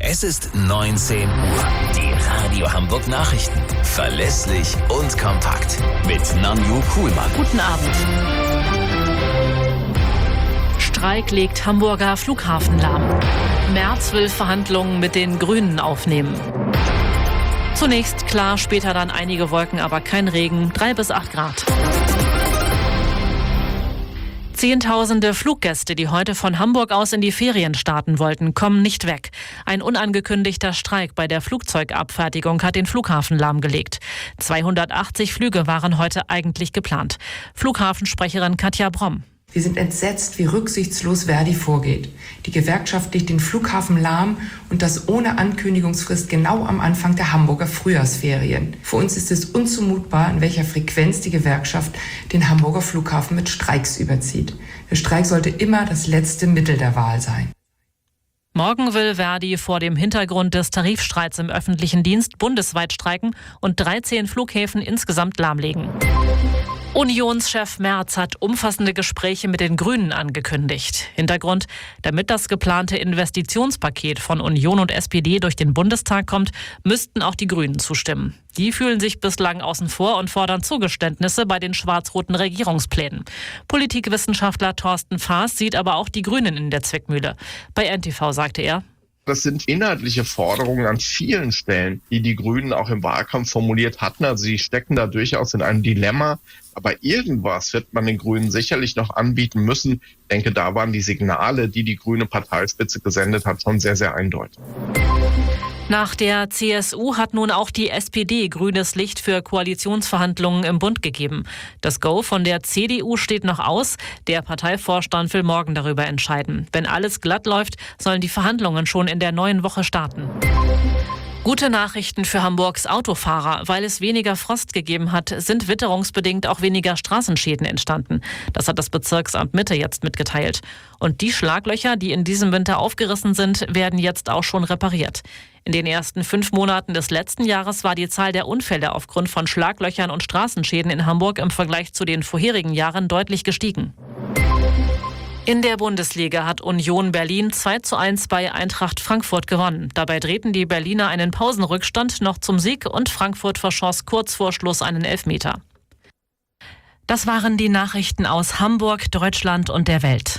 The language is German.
Es ist 19 Uhr. Die Radio Hamburg Nachrichten. Verlässlich und kompakt. Mit Nanju Kuhlmann. Guten Abend. Streik legt Hamburger Flughafen lahm. Merz will Verhandlungen mit den Grünen aufnehmen. Zunächst klar, später dann einige Wolken, aber kein Regen, 3 bis 8 Grad. Zehntausende Fluggäste, die heute von Hamburg aus in die Ferien starten wollten, kommen nicht weg. Ein unangekündigter Streik bei der Flugzeugabfertigung hat den Flughafen lahmgelegt. 280 Flüge waren heute eigentlich geplant. Flughafensprecherin Katja Bromm. Wir sind entsetzt, wie rücksichtslos Verdi vorgeht. Die Gewerkschaft legt den Flughafen lahm und das ohne Ankündigungsfrist genau am Anfang der Hamburger Frühjahrsferien. Für uns ist es unzumutbar, in welcher Frequenz die Gewerkschaft den Hamburger Flughafen mit Streiks überzieht. Der Streik sollte immer das letzte Mittel der Wahl sein. Morgen will Verdi vor dem Hintergrund des Tarifstreits im öffentlichen Dienst bundesweit streiken und 13 Flughäfen insgesamt lahmlegen. Unionschef Merz hat umfassende Gespräche mit den Grünen angekündigt. Hintergrund: Damit das geplante Investitionspaket von Union und SPD durch den Bundestag kommt, müssten auch die Grünen zustimmen. Die fühlen sich bislang außen vor und fordern Zugeständnisse bei den schwarz-roten Regierungsplänen. Politikwissenschaftler Thorsten Faas sieht aber auch die Grünen in der Zwickmühle. Bei NTV sagte er: Das sind inhaltliche Forderungen an vielen Stellen, die die Grünen auch im Wahlkampf formuliert hatten. Also sie stecken da durchaus in einem Dilemma. Aber irgendwas wird man den Grünen sicherlich noch anbieten müssen. Ich denke, da waren die Signale, die die grüne Parteispitze gesendet hat, schon sehr, sehr eindeutig. Nach der CSU hat nun auch die SPD grünes Licht für Koalitionsverhandlungen im Bund gegeben. Das Go von der CDU steht noch aus. Der Parteivorstand will morgen darüber entscheiden. Wenn alles glatt läuft, sollen die Verhandlungen schon in der neuen Woche starten. Gute Nachrichten für Hamburgs Autofahrer. Weil es weniger Frost gegeben hat, sind witterungsbedingt auch weniger Straßenschäden entstanden. Das hat das Bezirksamt Mitte jetzt mitgeteilt. Und die Schlaglöcher, die in diesem Winter aufgerissen sind, werden jetzt auch schon repariert. In den ersten 5 Monaten des letzten Jahres war die Zahl der Unfälle aufgrund von Schlaglöchern und Straßenschäden in Hamburg im Vergleich zu den vorherigen Jahren deutlich gestiegen. In der Bundesliga hat Union Berlin 2:1 bei Eintracht Frankfurt gewonnen. Dabei drehten die Berliner einen Pausenrückstand noch zum Sieg und Frankfurt verschoss kurz vor Schluss einen Elfmeter. Das waren die Nachrichten aus Hamburg, Deutschland und der Welt.